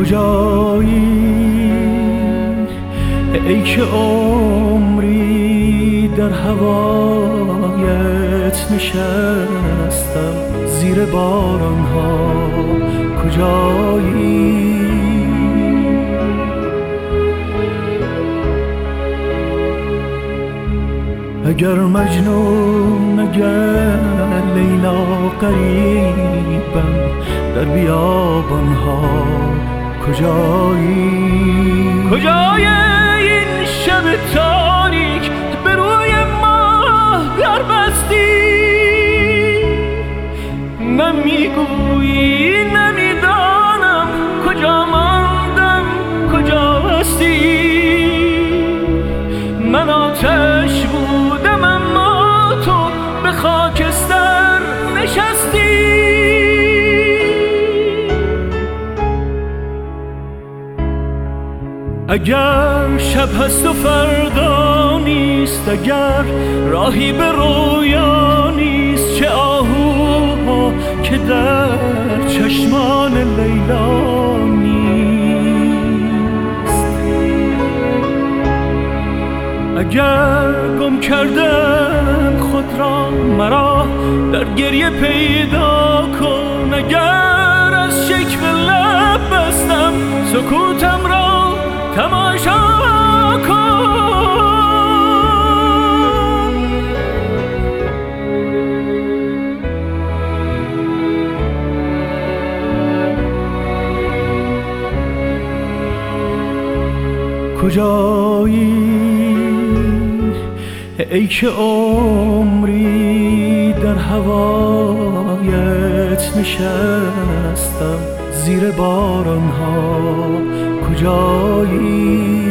کجایی ای که عمری در هوایت نشستم زیر بارانها؟ کجایی اگر مجنون اگر لیلا غریبم در بیابانها؟ کجایی کجای این شب تاریک به روی ماه در بستی؟ نمیگویی نمیدانم کجا ماندم کجا هستی؟ من آتش بودم اما تو به خاکستر نشستی. اگر شب هست و فردا نیست، اگر راهی به رویا نیست، چه آهوها که در چشمان لیلا نیست. اگر گم کردم خود را مرا در گریه پیدا کن، اگر از شکوه لب بستم سکوتم را تماشا کن. کجایی ای که عمری در هوایت نشستم زیر بارانها؟ کجایی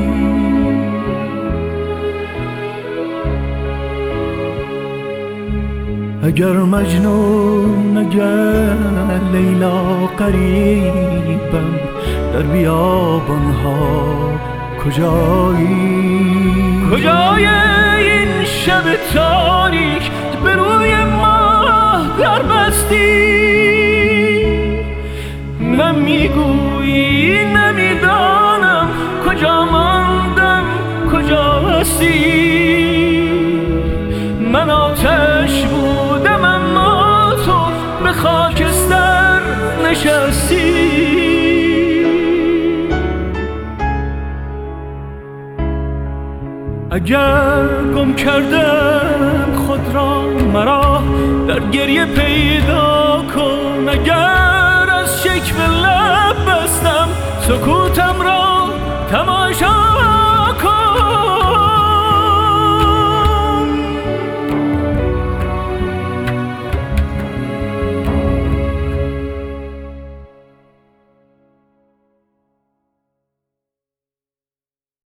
اگر مجنون اگر لیلا غریبم در بیابانها؟ کجایی کجای این شب تاریک به روی ماه در بستی؟ نمیگویی نمیدانم کجا ماندم کجا هستی؟ من آتش بودم اما تو به خاکستر نشستی. اگر گم کردم خود را مرا در گریه پیدا کن، اگر از شکوه لب بستم سکوتم را تماشا